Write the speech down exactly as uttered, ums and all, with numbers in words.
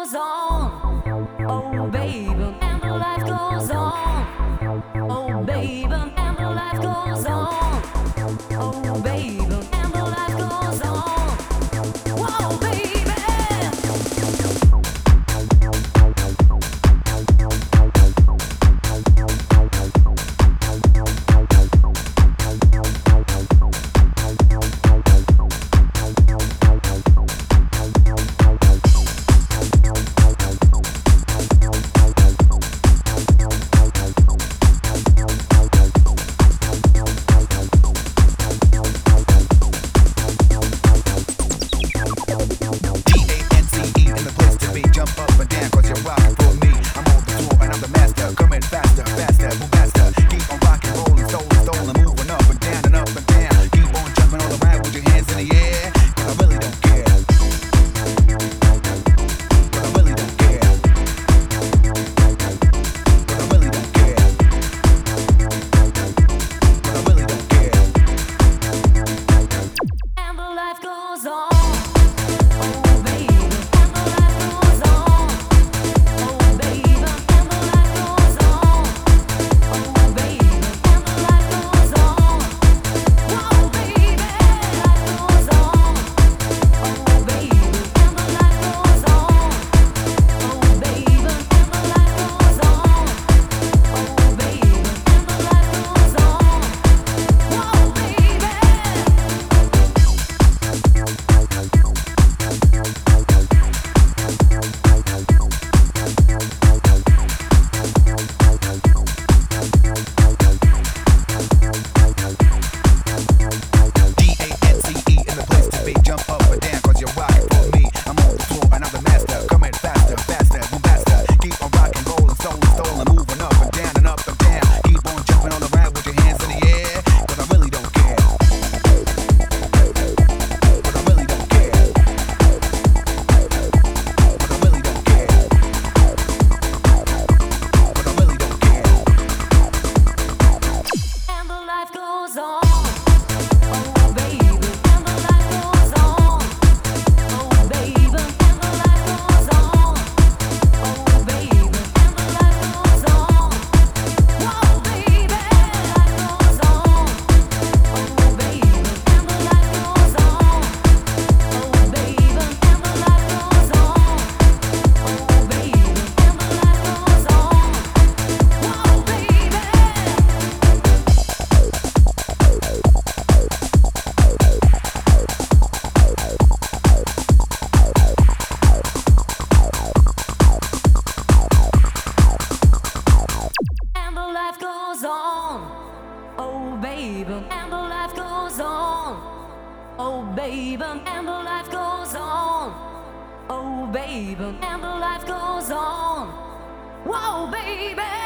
goes on. Oh, baby, and the life goes on. Oh, baby, and the life goes on. Oh, baby, and the life goes on. Whoa, baby. Oh, baby, and the life goes on. Oh, baby, and the life goes on. Oh, baby, and the life goes on. Whoa, baby.